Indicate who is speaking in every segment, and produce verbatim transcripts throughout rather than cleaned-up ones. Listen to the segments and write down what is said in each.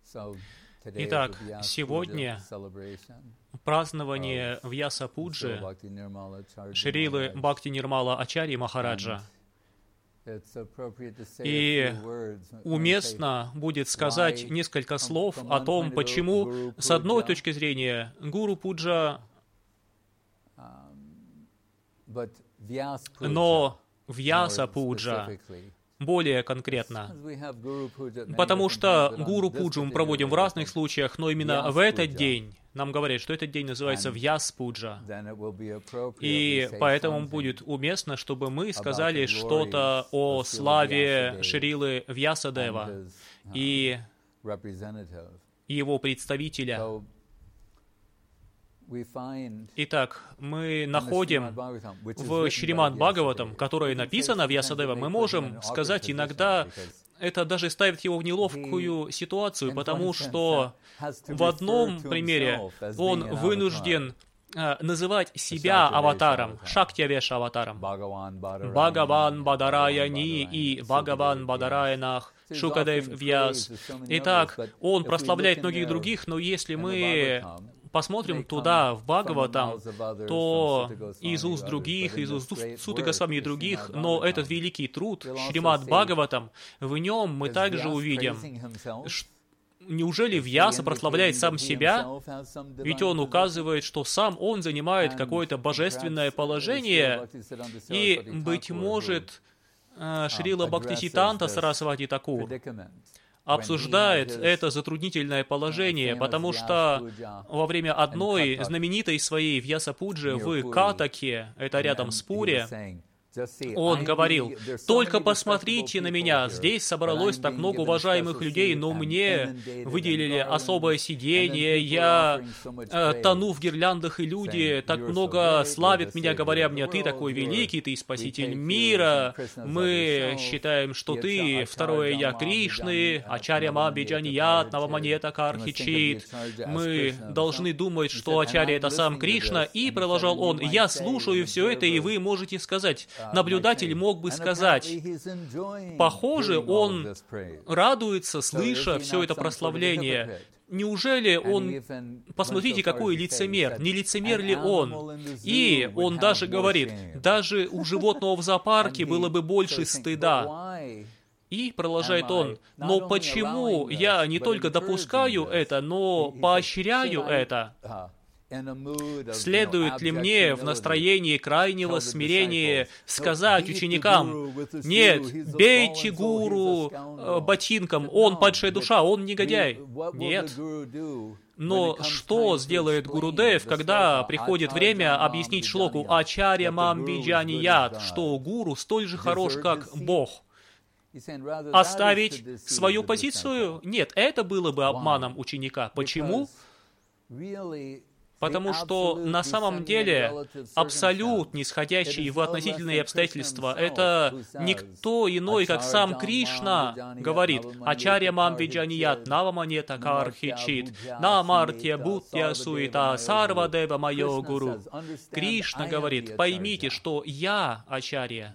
Speaker 1: Итак, сегодня празднование Вьяса-пуджи Шрилы Бхакти-Нирмала Ачарьи Махараджа. И уместно будет сказать несколько слов о том, почему, с одной точки зрения, Гуру-пуджа, но Вьяса-пуджа более конкретно. Потому что Гуру-пуджу мы проводим в разных случаях, но именно в этот день нам говорят, что этот день называется Вьяс-пуджа. И поэтому будет уместно, чтобы мы сказали что-то о славе Шрилы Вьясадева и его представителя. Итак, мы находим в Шримад Бхагаватам, которое написано Вьясадева, мы можем сказать иногда, это даже ставит его в неловкую ситуацию, потому что в одном примере он вынужден называть себя аватаром, Шактьявеша аватаром. Бхагаван Бадараяни и Бхагаван Бараянах Шукадев Вьяс. Итак, он прославляет многих других, но если мы посмотрим туда, в Бхагаватам, то из уст других, из уст Суты Госвами и других, но этот великий труд, Шримад Бхагаватам, в нем мы также увидим, неужели Вьяса прославляет сам себя? Ведь он указывает, что сам он занимает какое-то божественное положение, и, быть может, Шрила Бхактисиддханта Сарасвати Такур обсуждает это затруднительное положение, потому что во время одной знаменитой своей Вьяса-пуджи в Катаке, это рядом с Пури, он говорил: «Только посмотрите на меня, здесь собралось так много уважаемых людей, но мне выделили особое сиденье, я э, тону в гирляндах, и люди так много славят меня, говоря мне: ты такой великий, ты спаситель мира, мы считаем, что ты второе я Кришны, Ачарья Мам Биджаният, Наваманета Кархичит, мы должны думать, что Ачарья это сам Кришна», и продолжал он: «Я слушаю все это, и вы можете сказать». Наблюдатель мог бы сказать: похоже, он радуется, слыша все это прославление. Неужели он... Посмотрите, какой лицемер. Не лицемер ли он? И он даже говорит, даже у животного в зоопарке было бы больше стыда. И продолжает он: но почему я не только допускаю это, но поощряю это? Следует ли мне в настроении крайнего смирения сказать ученикам: нет, бейте гуру ботинком, он падшая душа, он негодяй? Нет. Но что сделает Гурудев, когда приходит время объяснить шлоку Ачарья Мам Биджаният, что гуру столь же хорош, как Бог? Оставить свою позицию? Нет, это было бы обманом ученика. Почему? Потому что на самом деле абсолют, нисходящий в относительные обстоятельства, это никто иной, как сам Кришна говорит: «Ачарья Мам Биджаният Наваманета Кархичит Намартья Буття Суита Сарвадева Майо Гуру». Кришна говорит: поймите, что я Ачарья.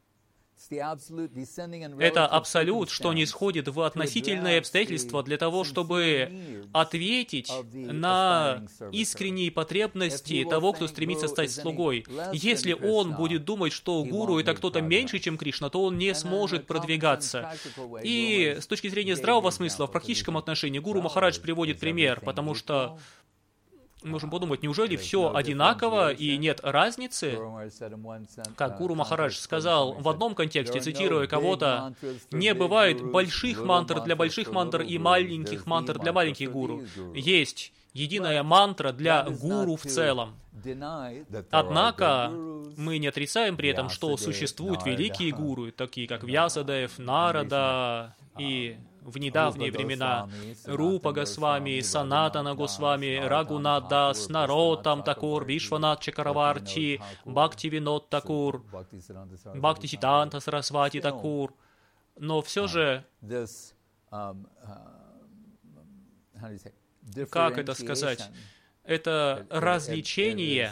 Speaker 1: Это абсолют, что нисходит в относительные обстоятельства для того, чтобы ответить на искренние потребности того, кто стремится стать слугой. Если он будет думать, что гуру это кто-то меньше, чем Кришна, то он не сможет продвигаться. И с точки зрения здравого смысла, в практическом отношении, Гуру Махарадж приводит пример, потому что можем подумать, неужели все одинаково и нет разницы? Как Гуру Махарадж сказал в одном контексте, цитируя кого-то: «Не бывает больших мантр для больших мантр и маленьких мантр для маленьких гуру. Есть единая мантра для гуру в целом». Однако мы не отрицаем при этом, что существуют великие гуру, такие как Вьясадев, Нарада и в недавние времена Рупа Госвами, Санатана Госвами, Рагунат Дас, Наротам Такур, Вишванат Чакраварти, Бхактивинод Такур, Бхактисиддханта Сарасвати Такур. Но все же, как это сказать, это развлечение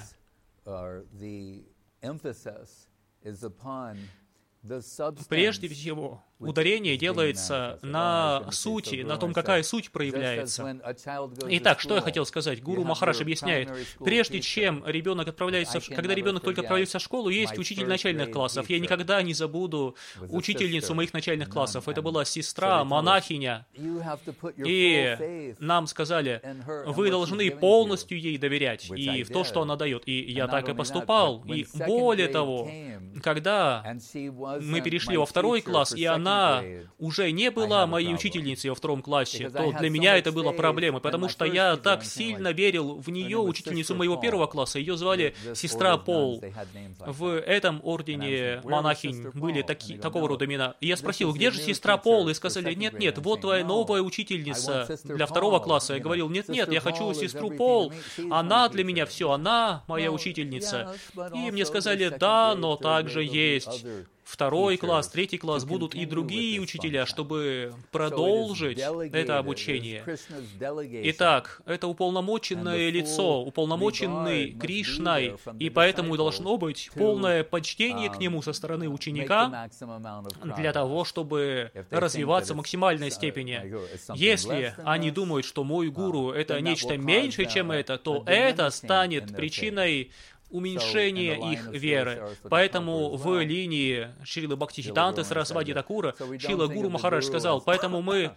Speaker 1: прежде всего ударение делается на сути, на том, какая суть проявляется. Итак, что я хотел сказать? Гуру Махарадж объясняет, прежде чем ребенок отправляется, в... когда ребенок только отправляется в школу, есть учитель начальных классов. Я никогда не забуду учительницу моих начальных классов. Это была сестра, монахиня. И нам сказали, вы должны полностью ей доверять и в то, что она дает. И я так и поступал. И более того, когда мы перешли во второй класс, и она уже не была моей учительницей во втором классе, то для меня это было проблемой, потому что я так сильно верил в нее, учительницу моего первого класса. Ее звали сестра Пол. В этом ордене монахинь были таки, такого рода имена. И я спросил, где же сестра Пол? И сказали, нет-нет, вот твоя новая учительница для второго класса. Я говорил, нет-нет, я хочу сестру Пол. Она для меня все, она моя учительница. И мне сказали, да, но также есть второй класс, третий класс, будут и другие учителя, чтобы продолжить это обучение. Итак, это уполномоченное лицо, уполномоченный Кришной, и поэтому должно быть полное почтение к нему со стороны ученика для того, чтобы развиваться в максимальной степени. Если они думают, что мой гуру — это нечто меньше, чем это, то это станет причиной уменьшение их веры. Поэтому в линии Шрилы Бхактисиддханты Сарасвати Такура Шрила Гуру Махарадж сказал, поэтому мы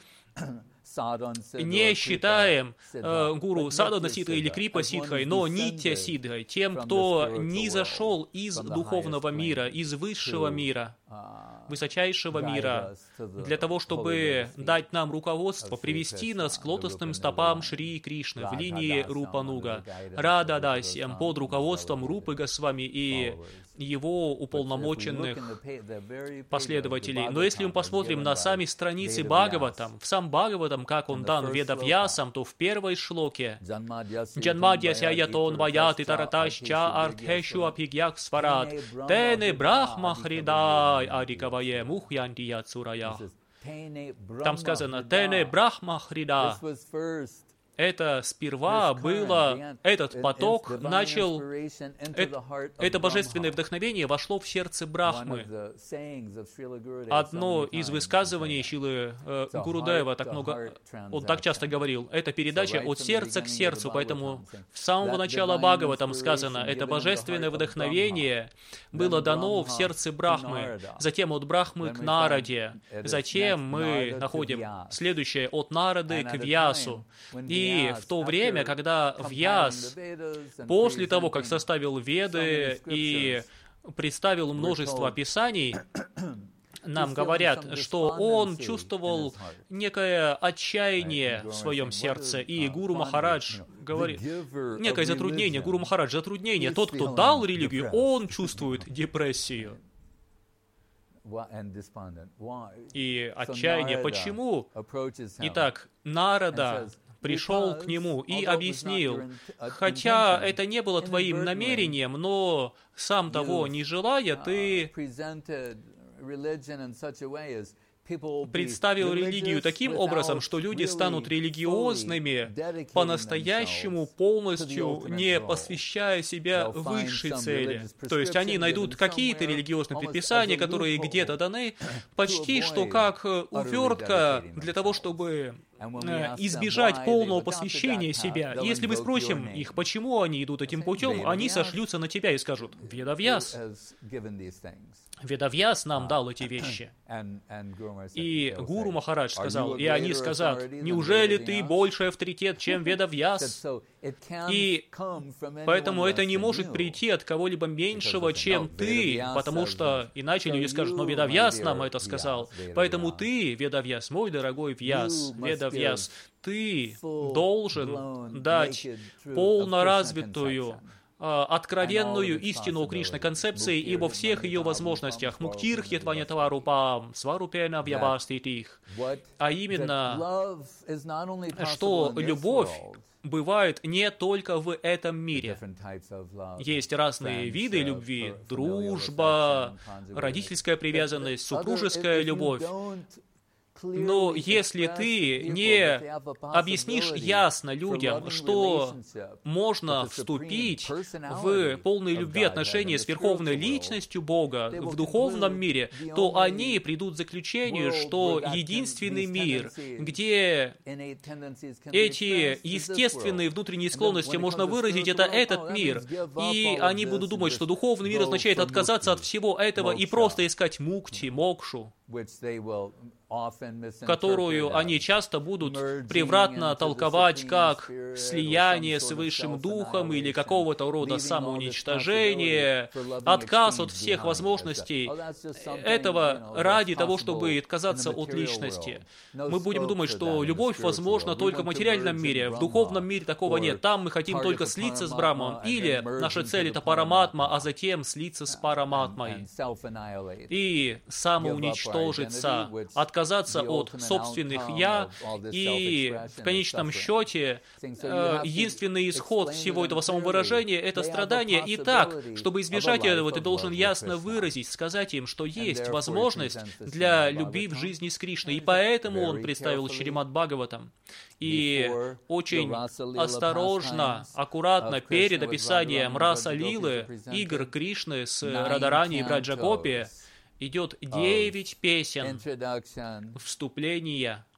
Speaker 1: не считаем э, гуру Садхана Сиддхой или Крипа Сиддхой, но Нитья Сиддхой, тем, кто не зашел из духовного мира, из высшего мира, высочайшего мира, для того, чтобы дать нам руководство, привести нас к лотосным стопам Шри Кришны в линии Рупануга, Рада Дасьям, под руководством Рупы Госвами и его уполномоченных последователей. Но если мы посмотрим на сами страницы Бхагаватам, в сам Бхагаватам, как он дан Ведавьясам, то в первой шлоке «Джанмадьяся ятон ваяти тараташча артхешу апигьях сварат тене брахма хридай арикавае мухьянти яцурая». Там сказано «тене брахма хрида». Это сперва было, этот поток начал, это, это божественное вдохновение вошло в сердце Брахмы. Одно из высказываний Шрилы э, Гурудева, так много, он так часто говорил, это передача от сердца к сердцу, поэтому с самого начала Бхагаватам сказано, это божественное вдохновение было дано в сердце Брахмы, затем от Брахмы к Нараде, затем мы находим следующее, от Нарады к Вьясу. И И в то время, когда Вьяс, после того, как составил Веды и представил множество описаний, нам говорят, что он чувствовал некое отчаяние в своем сердце, и Гуру Махарадж говорит, некое затруднение, Гуру Махарадж, затруднение, тот, кто дал религию, он чувствует депрессию. И отчаяние. Почему? Итак, Нарада пришел к нему и объяснил, хотя это не было твоим намерением, но сам того не желая, ты представил религию таким образом, что люди станут религиозными, по-настоящему полностью не посвящая себя высшей цели. То есть они найдут какие-то религиозные предписания, которые где-то даны, почти что как увертка для того, чтобы избежать полного посвящения себя. Если мы спросим их, почему они идут этим путем, они сошлются на тебя и скажут, Ведавьяс. Ведавьяс нам дал эти вещи. И Гуру Махарадж сказал, и они скажут, неужели ты больший авторитет, чем Ведавьяс? И поэтому это не может прийти от кого-либо меньшего, чем ты, потому что иначе люди скажут, но Ведавьяс нам это сказал. Поэтому ты, Ведавьяс, мой дорогой Вьяс, Ведавьяс, ты должен дать полноразвитую, откровенную истину Кришны концепции и во всех ее возможностях. Муктир хитванятаварупам, сварупена вьяваститих. А именно, что любовь бывает не только в этом мире. Есть разные виды любви. Дружба, родительская привязанность, супружеская любовь. Но если ты не объяснишь ясно людям, что можно вступить в полной любви отношения с Верховной Личностью Бога в духовном мире, то они придут к заключению, что единственный мир, где эти естественные внутренние склонности можно выразить, это этот мир. И они будут думать, что духовный мир означает отказаться от всего этого и просто искать мукти, мокшу, которую они часто будут превратно толковать как слияние с Высшим Духом или какого-то рода самоуничтожение, отказ от всех возможностей этого ради того, чтобы отказаться от личности. Мы будем думать, что любовь возможна только в материальном мире, в духовном мире такого нет. Там мы хотим только слиться с Брамом, или наша цель — это параматма, а затем слиться с параматмой и самоуничтожиться, отказаться отказаться от собственных «я», и в конечном счете э, единственный исход всего этого самовыражения — это страдание. И так, чтобы избежать этого, ты должен ясно выразить, сказать им, что есть возможность для любви в жизни с Кришной. И поэтому он представил Шримад Бхагаватам. И очень осторожно, аккуратно перед описанием раса Лилы, игр Кришны с Радарани и Браджагопи, идет девять песен вступления.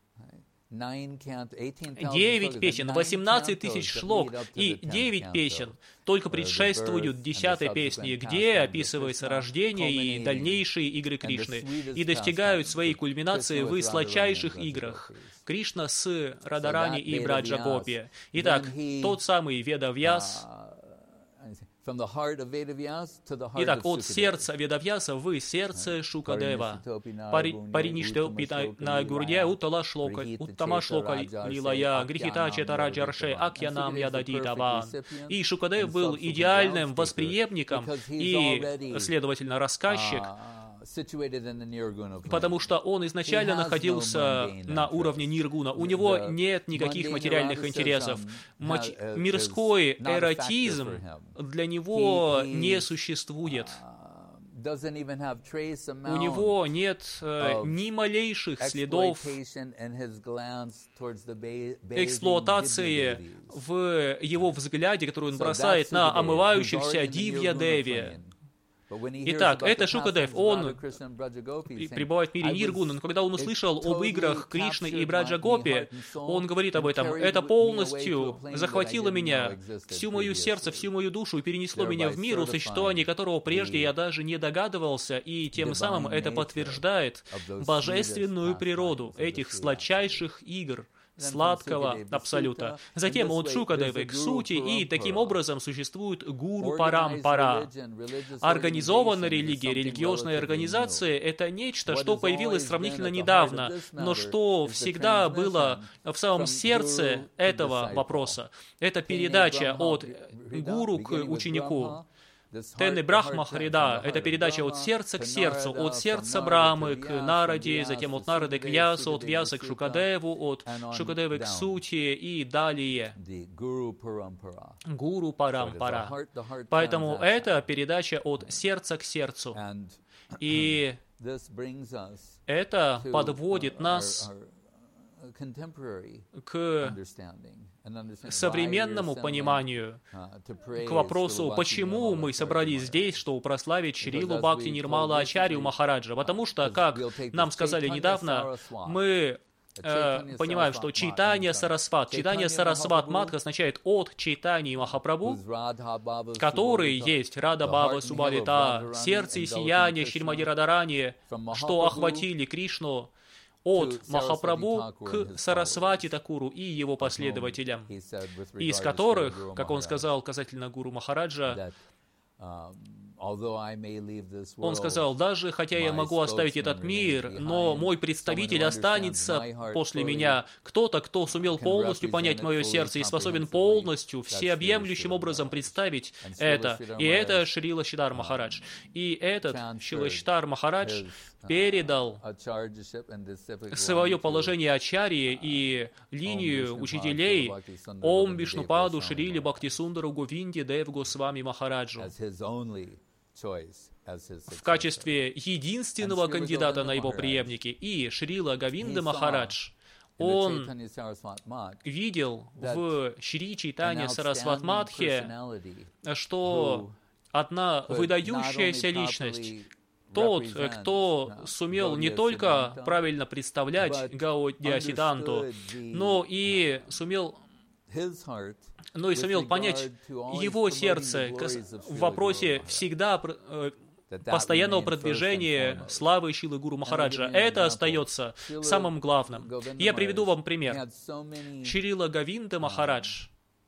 Speaker 1: Девять песен, восемнадцать тысяч шлок и девять песен только предшествуют десятой песне, где описывается рождение и дальнейшие игры Кришны, и достигают своей кульминации в сладчайших играх Кришна с Радарани и Браджагопи. Итак, тот самый Ведавьяс. Итак, от сердца Ведавьяса в сердце Шукадева. Париништепи на гурде уттала шлока, уттама шлока лилая, грихита четараджарше, акьянам ядадитаван. И Шукадев был идеальным восприемником и, следовательно, рассказчик, потому что он изначально находился на уровне ниргуна. У него нет никаких материальных интересов. Мать... Мирской эротизм для него не существует. У него нет э, ни малейших следов эксплуатации в его взгляде, который он бросает на омывающихся Дивья-деви. Итак, это Шукадев, он пребывает в мире Ниргуна, но когда он услышал об играх Кришны и Браджагопи, он говорит об этом: это полностью захватило меня, всю мою сердце, всю мою душу и перенесло меня в мир, о существовании которого прежде я даже не догадывался, и тем самым это подтверждает божественную природу этих сладчайших игр, сладкого абсолюта. Затем от Шукадевы к сути, и таким образом существует гуру парампара. Организованная религия, религиозная организация — это нечто, что появилось сравнительно недавно, но что всегда было в самом сердце этого вопроса. Это передача от гуру к ученику. Тенны Брахма Хрида — это передача от сердца к сердцу, от сердца Брамы к Нараде, затем от Нарады к Вьясу, от Вьяса к Шукадеву, от Шукадевы к Сути и далее. Гуру Парампара. Поэтому это передача от сердца к сердцу. И это подводит нас к современному пониманию, к вопросу, почему мы собрались здесь, чтобы прославить Шрилу Бхакти Нирмала Ачарью Махараджа. Потому что, как нам сказали недавно, мы э, понимаем, что Чайтанья Сарасват, Чайтанья Сарасват Матха означает от Чайтаньи Махапрабху, который есть Рада Бхава Субалита, сердце и сияние Шримади Радарани, что охватили Кришну от Махапрабху к Сарасвати Такуру и его последователям, из которых, как он сказал касательно Гуру Махараджа, он сказал: даже хотя я могу оставить этот мир, но мой представитель останется после меня, кто-то, кто сумел полностью понять мое сердце и способен полностью, всеобъемлющим образом представить это. И это Шрила Шридхар Махарадж. И этот Шрила Шридхар Махарадж передал свое положение ачарьи и линию учителей Ом Вишнупаду Шриле Бхактисундару Говинде Дев Госвами Махараджу в качестве единственного кандидата на его преемники. И Шрила Говинда Махарадж, он видел в Шри Чайтанья Сарасват-Мадхе, что одна выдающаяся личность, тот, кто сумел не только правильно представлять Гаудия Сиддханту, но и сумел, но и сумел понять его сердце в вопросе всегда постоянного продвижения славы Шрилы Гуру Махараджа. Это остается самым главным. Я приведу вам пример. Шрила Говинда Махарадж,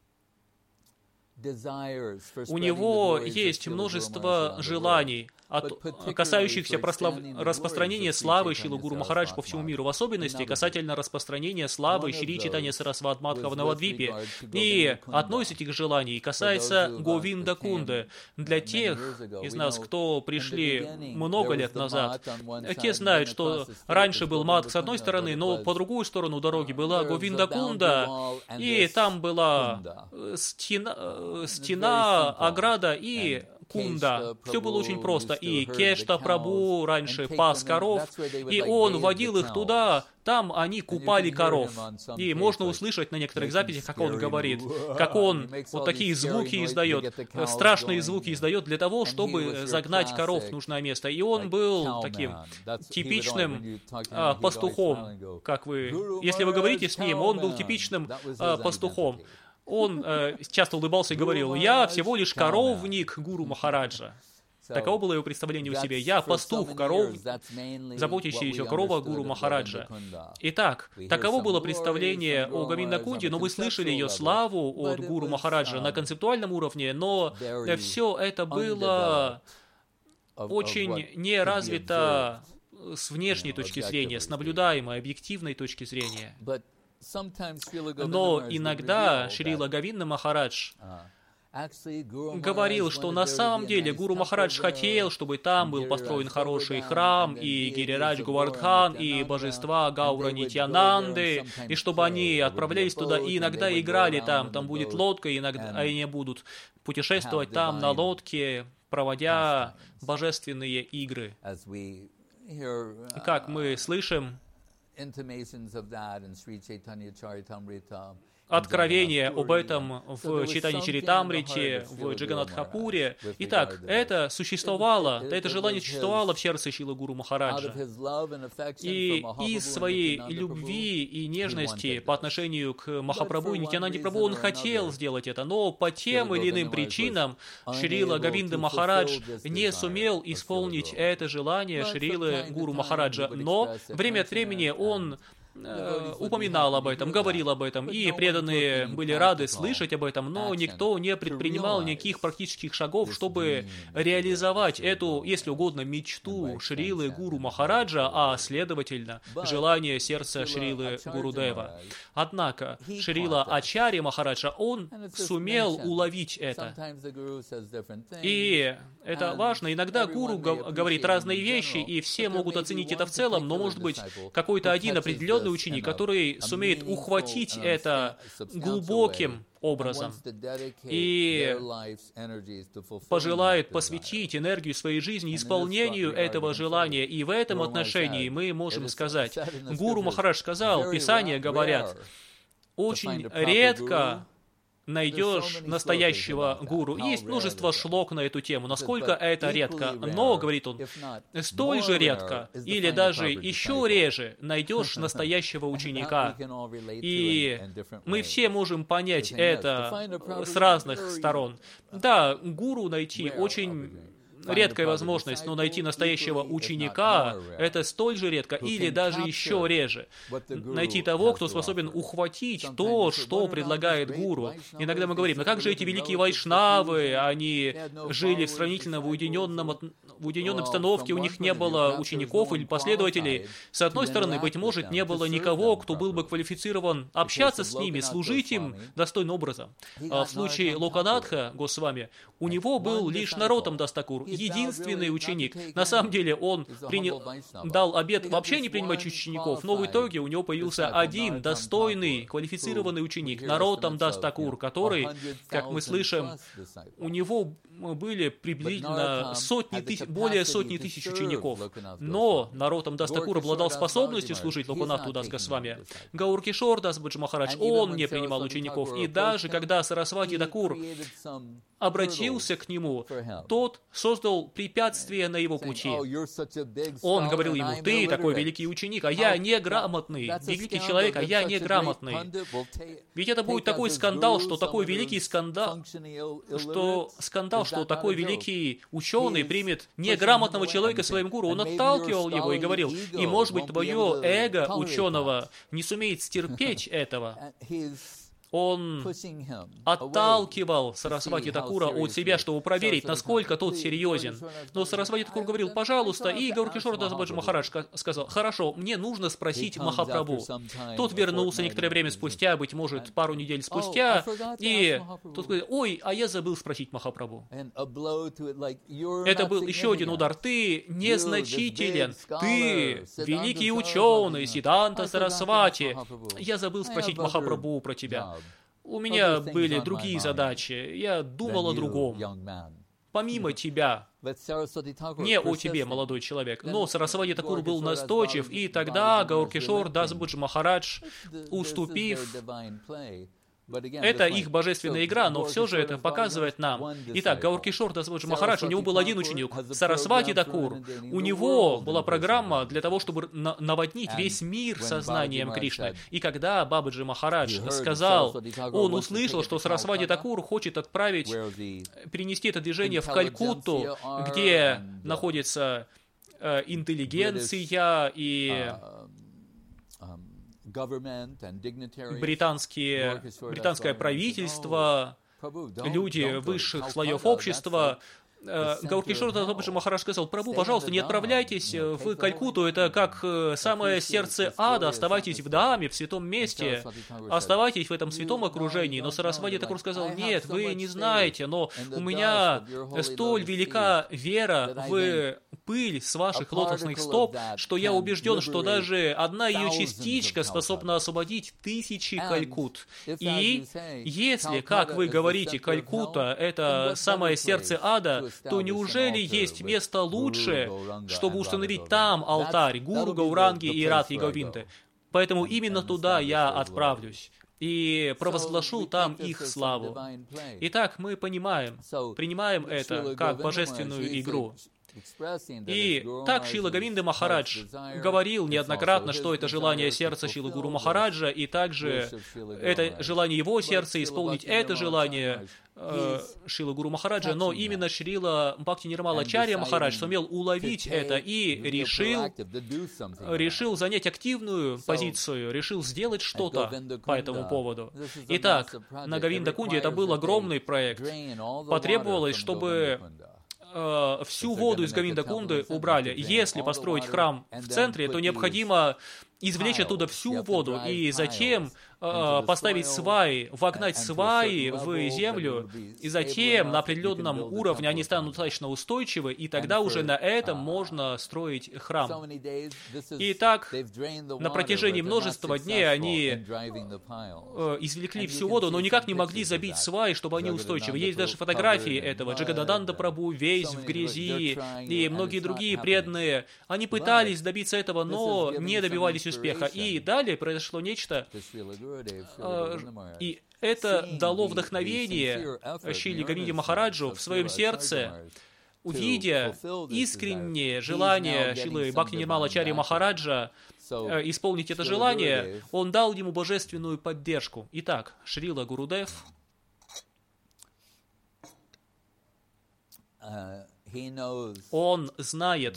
Speaker 1: у него есть множество желаний, от, касающихся прослав... распространения славы Шрилы Гуру Махарадж по всему миру, в особенности касательно распространения славы Шри Чайтанья Сарасват Мадха в Навадвипе. И одно из этих желаний касается Говинда Кунды. Для тех из нас, кто пришли много лет назад, те знают, что раньше был Мадх с одной стороны, но по другую сторону дороги была Говинда Кунда, и там была стена, стена ограда и Кунда. Все было очень просто. И Кешта Прабху раньше пас коров, и он водил их туда, там они купали коров. И можно услышать на некоторых записях, как он говорит, как он вот такие звуки издает, страшные звуки издает для того, чтобы загнать коров в нужное место. И он был таким типичным а, пастухом, как вы, если вы говорите с ним, он был типичным а, пастухом. Он э, часто улыбался и говорил: «Я всего лишь коровник Гуру Махараджа». Таково было его представление о себе. «Я пастух коров, заботящийся о коровах Гуру Махараджа». Итак, таково было представление о Говинда Кунде, но вы слышали ее славу от Гуру Махараджа на концептуальном уровне, но все это было очень неразвито с внешней точки зрения, с наблюдаемой, объективной точки зрения. Но иногда Шрила Говинда Махарадж говорил, что на самом деле Гуру Махарадж хотел, чтобы там был построен хороший храм, и Гирирадж Говардхан, и божества Гаура Нитьянанды, и чтобы они отправлялись туда и иногда играли там, там будет лодка, и иногда они будут путешествовать там на лодке, проводя божественные игры. Как мы слышим, откровение об этом в Чайтанья Чаритамрите, в Джаганатхапуре. Итак, это существовало, это желание существовало в сердце Шрилы Гуру Махараджа. И из своей любви и нежности по отношению к Махапрабху и Нитьянанде Прабху он хотел сделать это, но по тем или иным причинам Шрила Говинда Махарадж не сумел исполнить это желание Шрилы Гуру Махараджа. Но время от времени он упоминал об этом, говорил об этом, и преданные были рады слышать об этом, но никто не предпринимал никаких практических шагов, чтобы реализовать эту, если угодно, мечту Шрилы Гуру Махараджа, а, следовательно, желание сердца Шрилы Гурудева. Однако Шрила Ачарья Махараджа, он сумел уловить это. И это важно. Иногда гуру говорит разные вещи, и все могут оценить это в целом, но, может быть, какой-то один определенный ученик, который сумеет ухватить это глубоким образом и пожелает посвятить энергию своей жизни исполнению этого желания. И в этом отношении мы можем сказать, Гуру Махарадж сказал, Писания говорят, очень редко найдешь настоящего гуру. Есть множество шлок на эту тему, насколько это редко. Но, говорит он, столь же редко, или даже еще реже, найдешь настоящего ученика. И мы все можем понять это с разных сторон. Да, гуру найти очень редкая возможность, но найти настоящего ученика — это столь же редко, или даже еще реже. Найти того, кто способен ухватить то, что предлагает гуру. Иногда мы говорим, ну как же эти великие вайшнавы, они жили в сравнительно в уединенном, в уединенной обстановке, у них не было учеников или последователей. С одной стороны, быть может, не было никого, кто был бы квалифицирован общаться с ними, служить им достойным образом. А в случае Локанатха Госвами, у него был лишь Нароттам Дас Такур, единственный ученик. На самом деле он принял, дал обет вообще не принимать учеников, но в итоге у него появился один достойный, квалифицированный ученик, Нароттам Дас Такур, который, как мы слышим, у него были приблизительно сотни тысяч, более сотни тысяч учеников. Но Нароттам Дас Такур обладал способностью служить Локунатху Дас Госвами. Гаур Кишор Дас Баджи Махарадж, он не принимал учеников. И даже когда Сарасвати Такур обратился к нему, тот создал препятствие на его пути. Он говорил ему: ты такой великий ученик, а я неграмотный, великий человек, а я неграмотный. Ведь это будет такой скандал, что такой великий скандал, что скандал, что такой великий ученый примет неграмотного человека своим гуру. Он отталкивал его и говорил: и может быть твое эго ученого не сумеет стерпеть этого. Он отталкивал Сарасвати Такура от себя, чтобы проверить, насколько тот серьезен. Но Сарасвати Такур говорил: пожалуйста, и Гаур Кишор Дас Баджи Махарадж сказал: хорошо, мне нужно спросить Махапрабху. Тот вернулся некоторое время спустя, быть может, пару недель спустя, и тот говорит: ой, а я забыл спросить Махапрабху. Это был еще один удар. Ты незначителен, ты великий ученый, Сиддханта Сарасвати. Я забыл спросить Махапрабху про тебя. У меня были другие задачи, я думал о другом. Помимо тебя, не о тебе, молодой человек. Но Сарасвати Такур был настойчив, и тогда Гаур Кишор Дас Баджи Махарадж, уступив, это их божественная игра, но все же это показывает нам. Итак, Гаур Кишор Дас Баджи Махарадж, у него был один ученик, Сарасвати Такур. У него была программа для того, чтобы на наводнить весь мир сознанием Кришны. И когда Бабаджи Махарадж сказал, он услышал, что Сарасвати Такур хочет отправить, перенести это движение в Калькутту, где находится э, интеллигенция и британские, британское правительство, люди высших слоев общества. Гаур Кишор Дас Баджи Махарадж сказал: Прабху, пожалуйста, не отправляйтесь в Калькутту, это как самое сердце ада, оставайтесь в Дхаме, в святом месте, оставайтесь в этом святом окружении. Но Сарасвати Такур сказал: нет, вы не знаете, но у меня столь велика вера в пыль с ваших лотосных стоп, что я убежден, что даже одна ее частичка способна освободить тысячи Калькут. И если, как вы говорите, Калькутта — это самое сердце ада, то неужели есть место лучше, чтобы установить там алтарь Гуру, Гауранги и Радхи Говинды? Поэтому именно туда я отправлюсь и провозглашу там их славу. Итак, мы понимаем, принимаем это как божественную игру. И так Шрила Говинда Махарадж говорил неоднократно, что это желание сердца Шрилы Гуру Махараджа, и также это желание его сердца исполнить это желание э, Шрилы Гуру Махараджа, но именно Шрила Бхакти Нирмала Ачарья Махарадж сумел уловить это и решил, решил занять активную позицию, решил сделать что-то по этому поводу. Итак, на Говинда-кунде это был огромный проект. Потребовалось, чтобы всю воду из Говинда-кунды убрали. Если построить храм в центре, то необходимо извлечь оттуда всю воду и затем э, поставить сваи, вогнать сваи в землю, и затем на определенном уровне они станут достаточно устойчивы, и тогда уже на этом можно строить храм. И так, на протяжении множества дней они э, извлекли всю воду, но никак не могли забить сваи, чтобы они устойчивы. Есть даже фотографии этого. Джагададанда Прабху весь в грязи, и многие другие преданные, они пытались добиться этого, но не добивались успеха. И далее произошло нечто, э, и это дало вдохновение Шриле Говинде Махараджу в своем сердце, увидя искреннее желание Шрилы Бхакти Нирмала Ачарьи Махараджа э, исполнить это желание, он дал ему божественную поддержку. Итак, Шрила Гурудев он знает,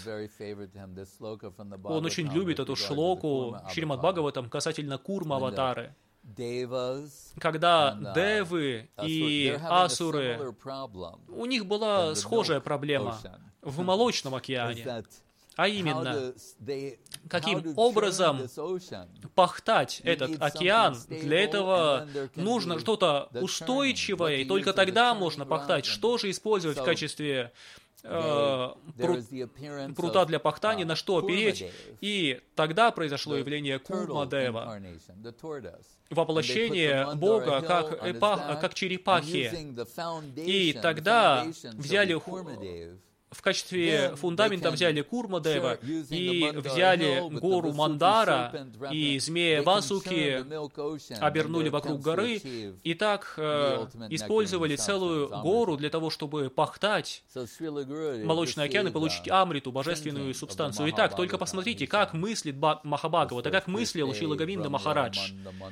Speaker 1: он очень любит эту шлоку Шримад Бхагаватам касательно Курма-аватары. Когда девы и асуры, у них была схожая проблема в Молочном океане. А именно, каким образом пахтать этот океан, для этого нужно что-то устойчивое, и только тогда можно пахтать. Что же использовать в качестве э, пру, прута для пахтания, на что опереть, и тогда произошло явление Курмадева, воплощение Бога как, эпах, как черепахи. И тогда взяли в качестве фундамента взяли Курмадева и взяли гору Мандара и змея Васуки, обернули вокруг горы, и так э, использовали целую гору для того, чтобы пахтать Молочный океан и получить Амриту, божественную субстанцию. Итак, только посмотрите, как мыслит Махабхагавата, как мыслил Шрила Говинда Махарадж.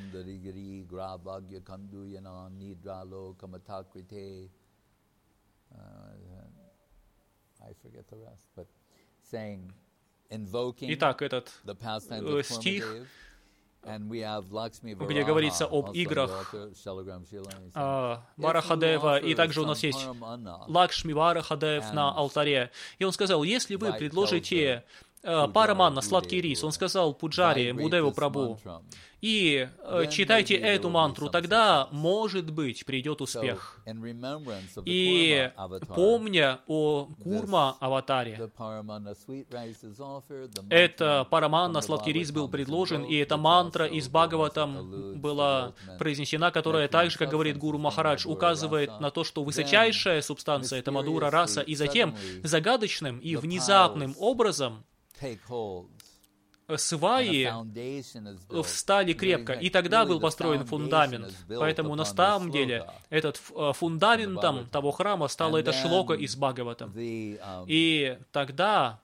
Speaker 1: Итак, этот э, стих, где говорится об играх э, Варахадева, и также у нас есть Лакшми Варахадев на алтаре. И он сказал, если вы предложите э, параманна, сладкий рис, он сказал Пуджари, Будеву Прабху, и э, читайте эту мантру, тогда, может быть, придет успех. И помня о Курма-аватаре, это параманна, сладкий рис был предложен, и эта мантра из Бхагаватам была произнесена, которая также, как говорит Гуру Махарадж, указывает на то, что высочайшая субстанция — это Мадура раса, и затем загадочным и внезапным образом сваи встали крепко, и тогда был построен фундамент. Поэтому на самом деле этот фундаментом того храма стала эта шлока из Бхагаватам. И тогда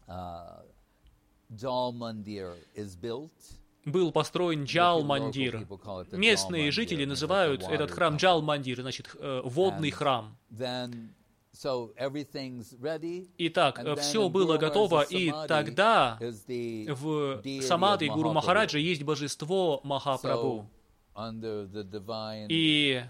Speaker 1: был построен Джал-мандир. Местные жители называют этот храм Джал-мандир, значит, водный храм. Итак, все было готово, и тогда в самадхи Гуру Махараджа есть божество Махапрабху. И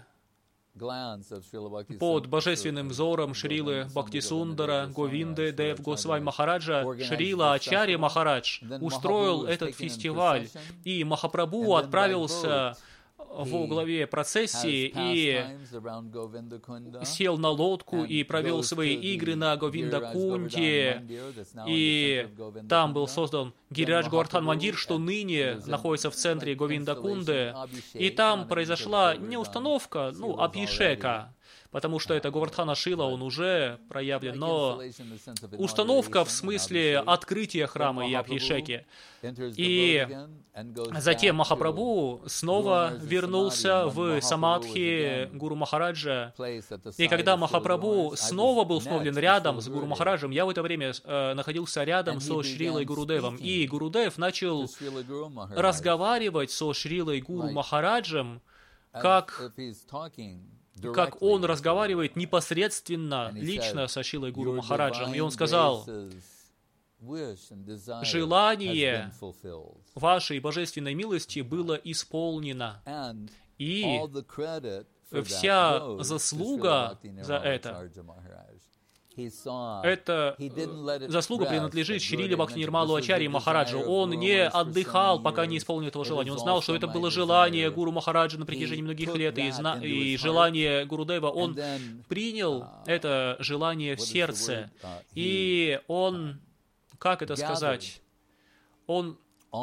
Speaker 1: под божественным взором Шрилы Бхактисундара Говинды Дев Госвами Махараджа Шрила Ачарья Махарадж устроил этот фестиваль, и Махапрабху отправился во главе процессии и сел на лодку и провел свои игры на Говинда-кунде, и там был создан Гирирадж Говардхан Мандир, что ныне находится в центре Говинда-кунды, и там произошла не установка, ну, абхишека, потому что это Говардхана Шила, он уже проявлен, но установка в смысле открытия храма и абхишеки. И затем Махапрабху снова вернулся в самадхи Гуру Махараджа. И когда Махапрабху снова был установлен рядом с Гуру Махараджем, я в это время э, находился рядом со Шрилой Гурудевом. И Гурудев начал разговаривать со Шрилой Гуру Махараджем, как... как он разговаривает непосредственно, лично со Шрилой Гуру Махараджем. И он сказал, желание вашей божественной милости было исполнено. И вся заслуга за это, эта заслуга принадлежит Шриле Бхактинирмалу Ачарье Махараджу. Он не отдыхал, пока не исполнил этого желания. Он знал, что это было желание Гуру Махараджа на протяжении многих лет, и, зна... и желание Гурудева. Он принял это желание в сердце. И он, как это сказать, он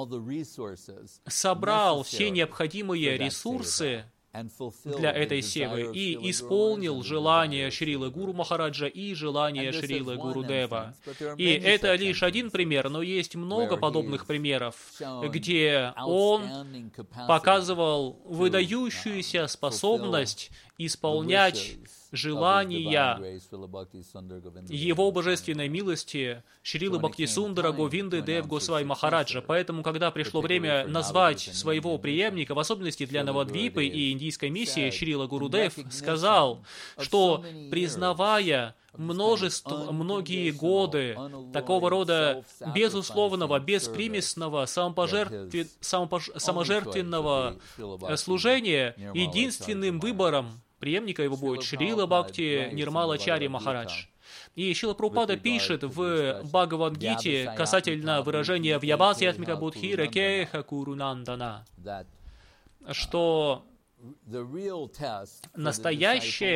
Speaker 1: собрал все необходимые ресурсы для этой севы и исполнил желание Шрилы Гуру Махараджа и желание Шрилы Гурудева. И это лишь один пример, но есть много подобных примеров, где он показывал выдающуюся способность исполнять желания его божественной милости Шрилы Бхактисундара Говинды Дев Госвами Махараджа. Поэтому, когда пришло время назвать своего преемника, в особенности для Навадвипы и индийской миссии, Шрила Гурудев сказал, что, признавая множество, многие годы такого рода безусловного, беспримесного, самопожертвен, самопож, саможертвенного служения, единственным выбором преемника его будет Шрила Бхакти Нирмала Ачарья Махарадж. И Шрила Прабхупада пишет в Бхагавад-гите касательно выражения «Вьябасьятмика будхи ракеха курунандана», что настоящее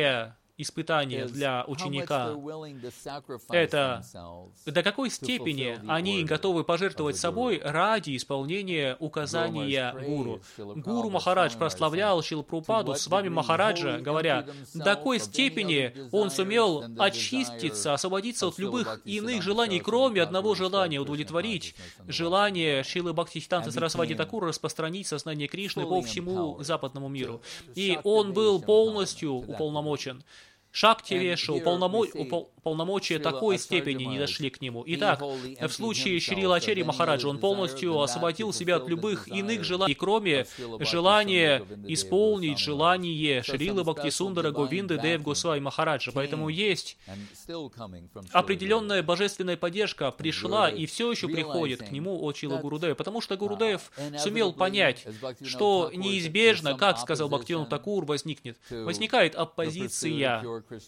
Speaker 1: испытание для ученика — это до какой степени они готовы пожертвовать собой ради исполнения указания гуру. Гуру Махарадж прославлял Шрила Прабхупаду с вами Махараджа, говоря, до какой степени он сумел очиститься, освободиться от любых иных желаний, кроме одного желания — удовлетворить желание Шрилы Бхактисиддханты Сарасвати Такура распространить сознание Кришны по всему западному миру. И он был полностью уполномочен. Шакти Веша, уполномо... упол... полномочия такой степени не дошли к нему. Итак, в случае Шрила Ачарьи Махараджа он полностью освободил себя от любых иных желаний, кроме желания исполнить желание Шрилы Бхактисундара Говинды Дев Госвами Махараджа. Поэтому есть определенная божественная поддержка пришла и все еще приходит к нему от Шрилы Гурудева, потому что Гурудев сумел понять, что неизбежно, как сказал Бхактивинода Такур, возникнет. Возникает оппозиция.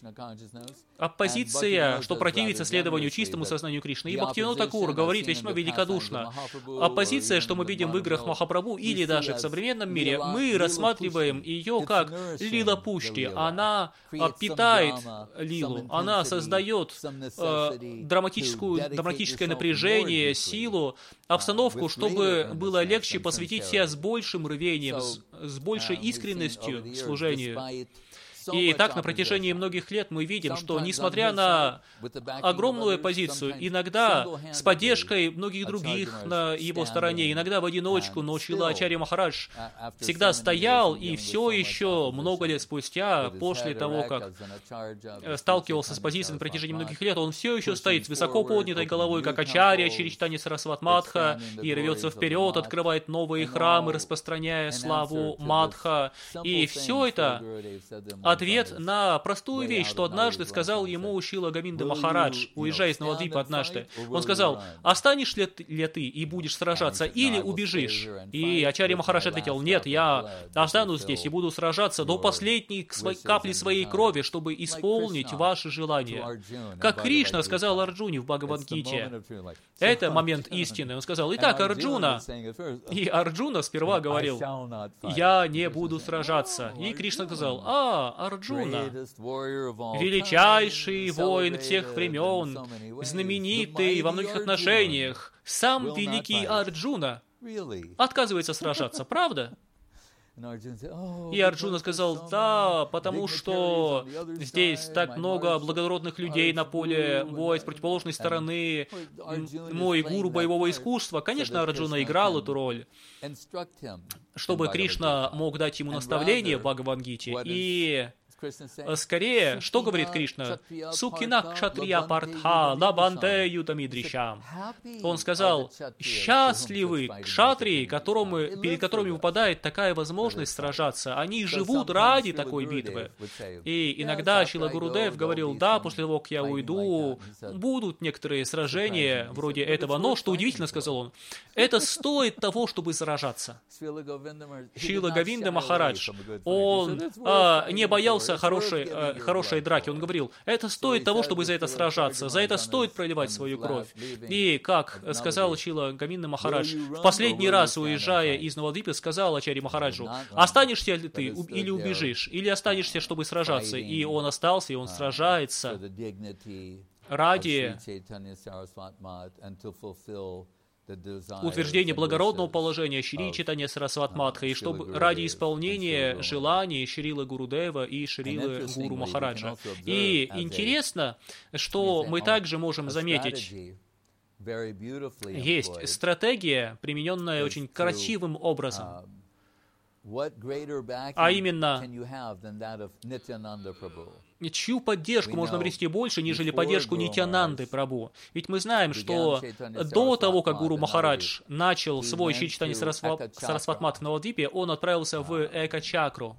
Speaker 1: Оппозиция, что противится следованию чистому сознанию Кришны. И Бхактивинода Такур говорит весьма великодушно. Оппозиция, что мы видим в играх Махапрабху или даже в современном мире, мы рассматриваем ее как лила пушти. Она питает лилу, она создает э, драматическую, драматическое напряжение, силу, обстановку, чтобы было легче посвятить себя с большим рвением, с, с большей искренностью служению. И так на протяжении многих лет мы видим, что несмотря на огромную оппозицию, иногда с поддержкой многих других на его стороне, иногда в одиночку, но Шрила Ачарья Махарадж всегда стоял, и все еще много лет спустя, после того, как сталкивался с позицией на протяжении многих лет, он все еще стоит с высоко поднятой головой, как Ачарья Чаритани Сарасват Мадха, и рвется вперед, открывает новые храмы, распространяя славу Мадха. И все это ответ на простую вещь, что однажды сказал ему Шрила Говинда Махарадж, уезжая из Навадвипа однажды. Он сказал: «Останешь ли ты и будешь сражаться, или убежишь?» И Ачарья Махарадж ответил: «Нет, я останусь здесь и буду сражаться до последней капли своей крови, чтобы исполнить ваше желание». Как Кришна сказал Арджуне в Бхагавад-гите. Это момент истины. Он сказал: «Итак, Арджуна». И Арджуна сперва говорил: «Я не буду сражаться». И Кришна сказал: «А, Арджуна, величайший воин всех времен, знаменитый во многих отношениях, сам великий Арджуна, отказывается сражаться, правда?» И Арджуна сказал: «Да, потому что здесь так много благородных людей на поле боя с противоположной стороны, мой гуру боевого искусства». Конечно, Арджуна играл эту роль, чтобы Кришна мог дать ему наставление в Бхагавад-гите. И скорее, что говорит Кришна? «Сукина кшатрия партха лабанте ютамидришам». Он сказал: «Счастливы кшатрии, которым, перед которыми выпадает такая возможность сражаться. Они живут ради такой битвы». И иногда Шрила Гурудев говорил: «Да, после того, как я уйду, будут некоторые сражения вроде этого, но, что удивительно, сказал он, это стоит того, чтобы сражаться». Шрила Говинда Махарадж, он а, не боялся хорошей, э, хорошей драки. Он говорил: это стоит того, чтобы за это сражаться, за это стоит проливать свою кровь. И, как сказал Шрила Говинда Махарадж, в последний раз, уезжая из Навадвипы, сказал Ачарье Махараджу: «Останешься ли ты или убежишь, или останешься, чтобы сражаться?» И он остался, и он сражается ради утверждение благородного положения Шри Чайтанья Сарасват Мадха, и чтобы ради исполнения желаний Шрилы Гурудева и Шрилы Гуру Махараджа. И интересно, что мы также можем заметить, есть стратегия, примененная очень красивым образом, а именно, чью поддержку можно обрести больше, нежели поддержку Нитьянанды Прабху? Ведь мы знаем, что до того, как Гуру Махарадж начал свой Шри Чайтанья Сарасват Мадха в Навадвипе, он отправился в Эка-чакру,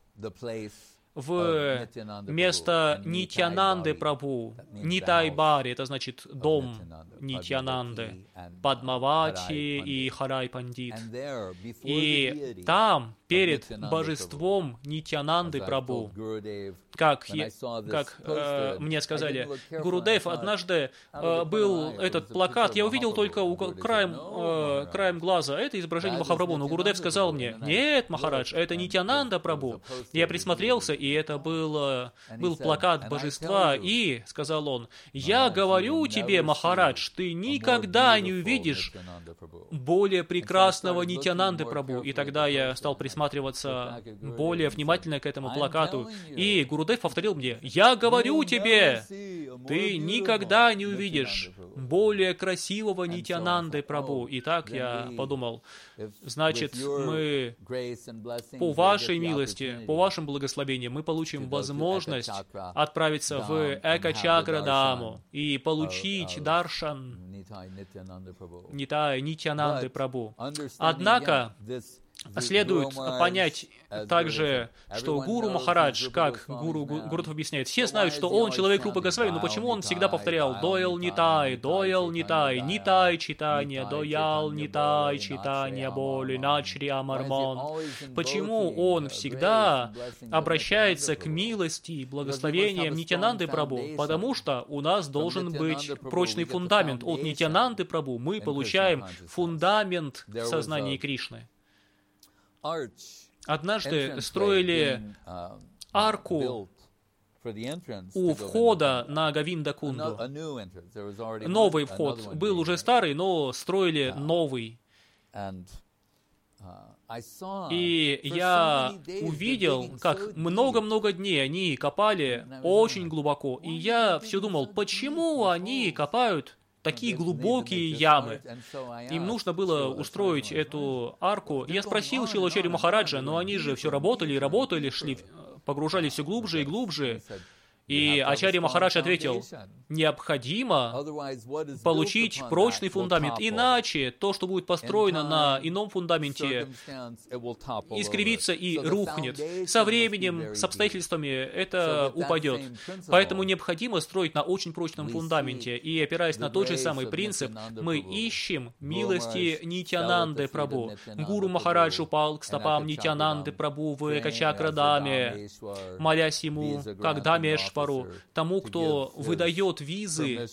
Speaker 1: в место Нитьянанды Прабху, Нитай-бари, это значит дом Нитьянанды, Падмавати и Харай Пандит. И там, перед божеством Нитьянанды Прабху, как, я, как э, мне сказали, Гурудев, однажды э, был этот плакат, я увидел только у, краем, э, краем глаза, это изображение Махапрабху, но Гурудев сказал мне: «Нет, Махарадж, это Нитьянанда Прабху». Я присмотрелся, и и это был, был плакат божества, и, сказал он, «Я говорю тебе, Махарадж, ты никогда не увидишь более прекрасного Нитьянанды Прабху». И тогда я стал присматриваться более внимательно к этому плакату, и Гурудев повторил мне, «Я говорю тебе, ты никогда не увидишь более красивого Нитьянанды Прабху». И так я подумал, значит, мы по вашей милости, по вашим благословениям, мы получим возможность отправиться в Эка-чакра-даму и получить даршан Нитай Нитьянанды Прабху. Однако, следует понять также, что Гуру Махарадж, как Гуру Гурудев объясняет, все знают, что он человек Рупы Госвами, но почему он всегда повторял «Доял Нитай, Доял Нитай, Нитай читания, Доял Нитай читания, боли, начри Амармон». Почему он всегда обращается к милости и благословениям Нитьянанды Прабху? Потому что у нас должен быть прочный фундамент. От Нитьянанды Прабху мы получаем фундамент в сознании Кришны. Однажды строили арку у входа на Говинда-кунду. Новый вход. Был уже старый, но строили новый. И я увидел, как много-много дней они копали очень глубоко. И я все думал, почему они копают такие глубокие ямы. Им нужно было устроить эту арку. Я спросил Шилачари Махараджа, но они же все работали и работали, шли, погружались все глубже и глубже. И Ачарья Махарадж ответил, необходимо получить прочный фундамент, иначе то, что будет построено на ином фундаменте, искривится и рухнет. Со временем, с обстоятельствами это упадет. Поэтому необходимо строить на очень прочном фундаменте. И опираясь на тот же самый принцип, мы ищем милости Нитьянанды Прабху. Гуру Махарадж упал к стопам Нитьянанды Прабху в Эка-чакра-даме, молясь ему, как Дамеш тому, кто выдает визы,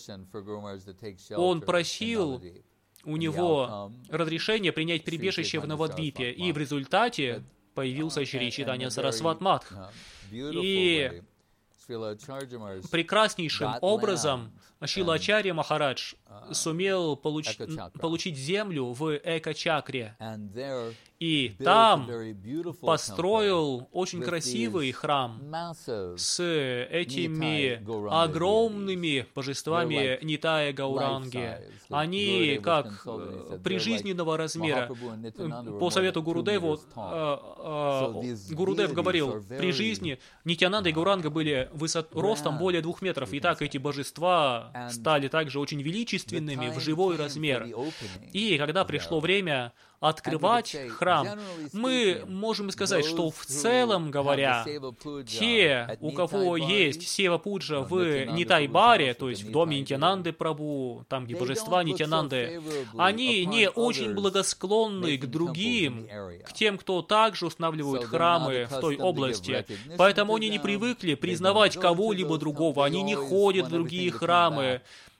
Speaker 1: он просил у него разрешение принять прибежище в Навадвипе, и в результате появился Шри Чайтанья Сарасват Мадх. И прекраснейшим образом Шрила Ачарья Махарадж сумел получ... получить землю в Эка-чакре. И там построил очень красивый храм с этими огромными божествами Нитая Гауранги. Они как прижизненного размера. По совету Гурудеву, Гурудев говорил, при жизни Нитьянанда и Гауранга были высот... ростом более двух метров. И так эти божества стали также очень величественными в живой размер. И когда пришло время открывать храм, мы можем сказать, что в целом говоря, те, у кого есть Сева-пуджа в Нитай-баре, то есть в доме Нитьянанды Прабху, там, где божества Нитьянанды, они не очень благосклонны к другим, к тем, кто также устанавливают храмы в той области. Поэтому они не привыкли признавать кого-либо другого, они не ходят в другие храмы.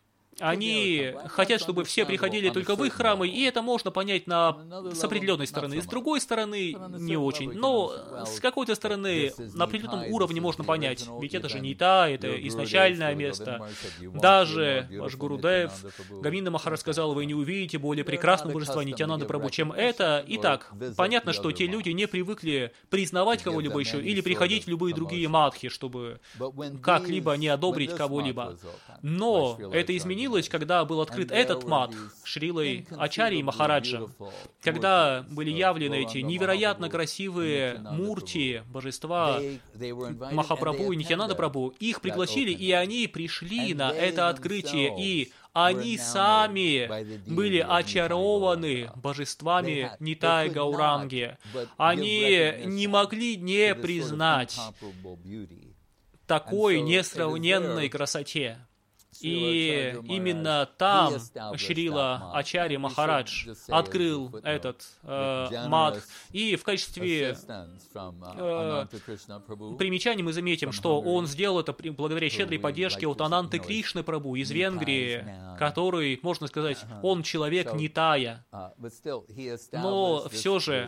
Speaker 1: Они хотят, чтобы все приходили только в их храмы, и это можно понять на... с определенной стороны. С другой стороны, не очень. Но с какой-то стороны, на определенном уровне можно понять. Ведь это же Нитай, это изначальное место. Даже ваш Гурудев, Говинда Махарадж сказал, вы не увидите более прекрасного божества Нитьянанды Прабху, чем это. Итак, понятно, что те люди не привыкли признавать кого-либо еще или приходить в любые другие мадхи, чтобы как-либо не одобрить кого-либо. Но это изменилось, когда был открыт этот мадх Шрилой Ачарьей Махараджа, когда были явлены эти невероятно красивые мурти, божества Махапрабху и Нитьянанда Прабху, их пригласили, и они пришли на это открытие, и они сами были очарованы божествами Нитай Гауранги. Они не могли не признать такой несравненной красоте. И именно там Шрила Ачарья Махарадж открыл этот э, мадх. И в качестве э, примечания мы заметим, что он сделал это благодаря щедрой поддержке от Ананты Кришны Прабху из Венгрии, который, можно сказать, он человек Нитая. Но все же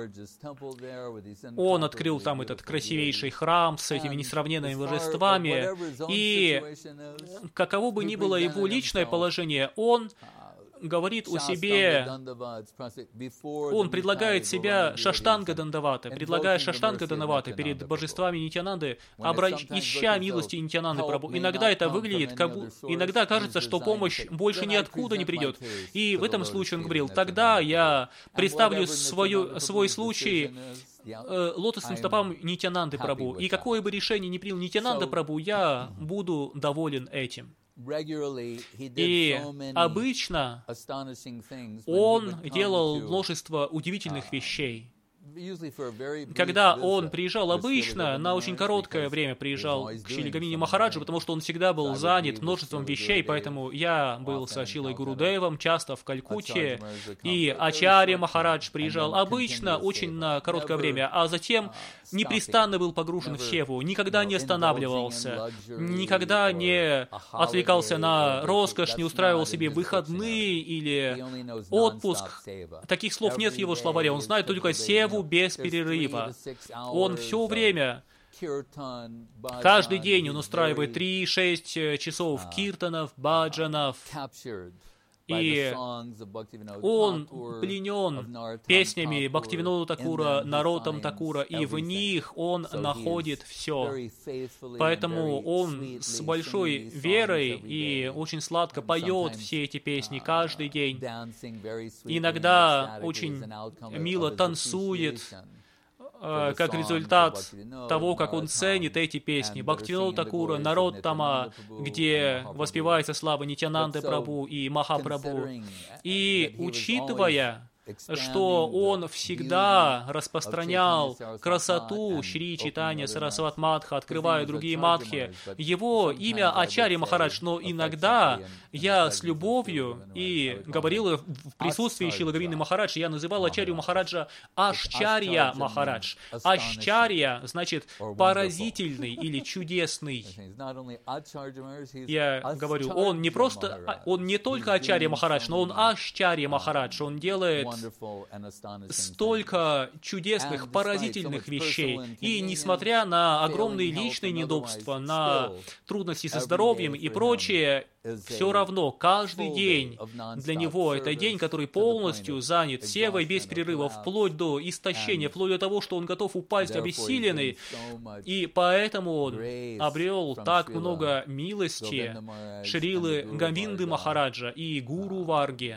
Speaker 1: он открыл там этот красивейший храм с этими несравненными божествами. И каково бы ни было его личное положение, он говорит о себе, он предлагает себя Шаштанга Дандавата, предлагая Шаштанга Дандавата перед божествами Нитьянанды, обращ... ища милости Нитьянанды Прабху. Иногда это выглядит, как бы... иногда кажется, что помощь больше ниоткуда не придет. И в этом случае он говорил, тогда я представлю свою... свой случай э, лотосным стопам Нитьянанды Прабху. И какое бы решение ни принял Нитьянанда Прабху, я буду доволен этим. И обычно он делал множество удивительных вещей. Когда он приезжал обычно, на очень короткое время приезжал к Шриле Говинде Махараджу, потому что он всегда был занят множеством вещей, поэтому я был со Шрилой Гурудевом часто в Калькутте, и Ачарья Махарадж приезжал обычно очень на короткое время, а затем непрестанно был погружен в севу, никогда не останавливался, никогда не отвлекался на роскошь, не устраивал себе выходные или отпуск. Таких слов нет в его словаре, он знает только севу без перерыва. Он все время, каждый день он устраивает три-шесть часов киртанов, баджанов, и он пленен песнями Бхактивинода Такура, Наротам Такура, и в них он находит все. Поэтому он с большой верой и очень сладко поет все эти песни каждый день. Иногда очень мило танцует, как результат того, как он ценит эти песни. Бхактивинода Такура, Нароттама, где воспевается слава Нитьянанды Прабху и Махапрабху. И учитывая, что он всегда распространял красоту Шри Чайтанья Сарасват Мадха, открывая другие мадхи. Его имя Ачарья Махарадж, но иногда я с любовью и говорил в присутствии Шрилы Говинды Махарадж, я называл Ачарью Махараджа Ашчарья Махарадж. Ашчарья значит поразительный или чудесный. Я говорю, он не просто, он не только Ачарья Махарадж, но он Ашчарья Махарадж. Он делает столько чудесных, поразительных вещей. И несмотря на огромные личные неудобства, на трудности со здоровьем и прочее, все равно каждый день для него это день, который полностью занят севой без перерыва, вплоть до истощения, вплоть до того, что он готов упасть обессиленный. И поэтому он обрел так много милости Шрилы Говинды Махараджа и Гуру Варги.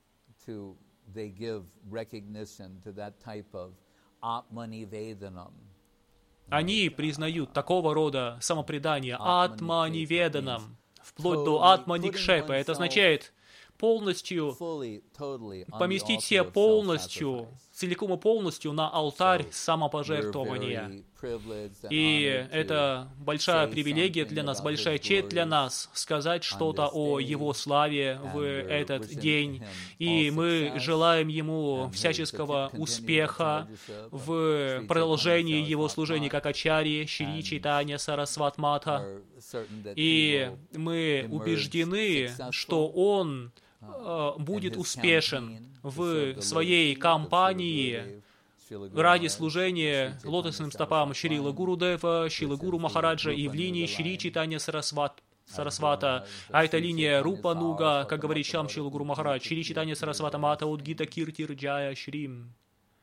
Speaker 1: Они признают такого рода самопредание Атманиведанам, вплоть до Атманикшепа. Это означает полностью поместить себя полностью, целиком и полностью на алтарь самопожертвования. И это большая привилегия для нас, большая честь для нас сказать что-то о Его славе в этот день. И мы желаем Ему всяческого успеха в продолжении Его служения как Ачарьи Шри Чайтанья Сарасват Мадха. И мы убеждены, что Он будет успешен в своей кампании ради служения лотосным стопам Шрилы Гурудева, Шрилы Гуру Махараджа и в линии Шри Чайтанья Сарасват, Сарасвата. А это линия Рупануга, как говорит Шам Шрила Гуру Махарадж, Шри Чайтанья Сарасвата Мата Удгита Киртир Джая Шрим.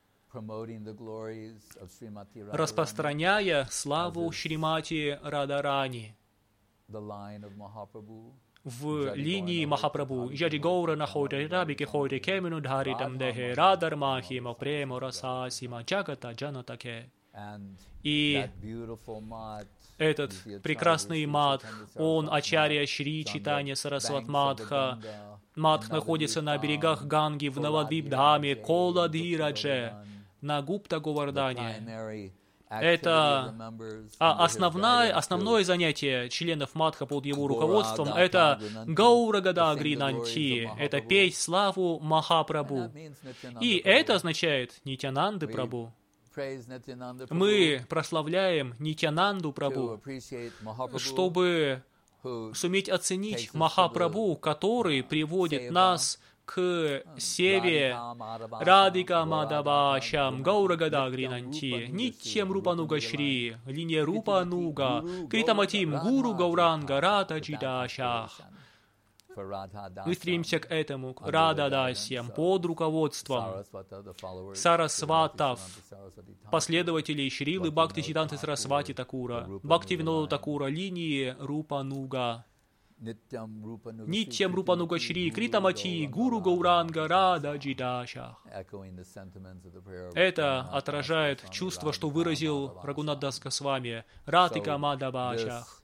Speaker 1: Распространяя славу Шримати Радарани в линии Махапрабху. Яди Гаура находит рабики ходит кемину дхаритам дехе радар махима прему расасима джагата джанатаке. И этот прекрасный мадх, он Ачарья Шри Чайтанья Сарасват Мадха. Мадх находится на берегах Ганги в Навадвип-дхаме Коладирадже, на Гупта-Говардане. Это а основное, основное занятие членов Мадха под его руководством — это Гаурагада Гринанти, это петь славу Махапрабху. И это означает Нитянанды Прабху. Мы прославляем Нитянанду Прабху, чтобы суметь оценить Махапрабху, который приводит нас к севе Радика Мадабашам Гаурагада Гринанти, Нитьям Рупануга Шри, линия Рупануга, Критаматим Гуру Гауранга Рада Джидашах. Мы стремимся к этому, к Рададасьям, под руководством Сарасватов, последователей Шрилы Бхакти Сиддханты Сарасвати Такура, Бхактивинода Такура, линии Рупануга. Нитьям Рупануга Шри, Критамати, Гуру Гауранга, Рада Джидашах. Это отражает чувство, что выразил Рагунат Дас Госвами, Радика Мадабашах.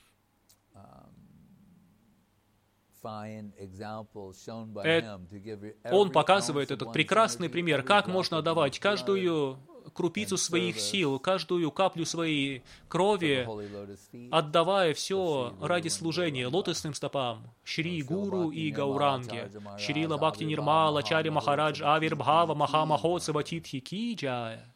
Speaker 1: Он показывает этот прекрасный пример, как можно давать каждую крупицу своих сил, каждую каплю своей крови, отдавая все ради служения лотосным стопам Шри Гуру и Гауранге. Шрила Бхакти Нирмала Ачарья Махарадж Авирбхава Махамахотсава Титхи Ки Джая.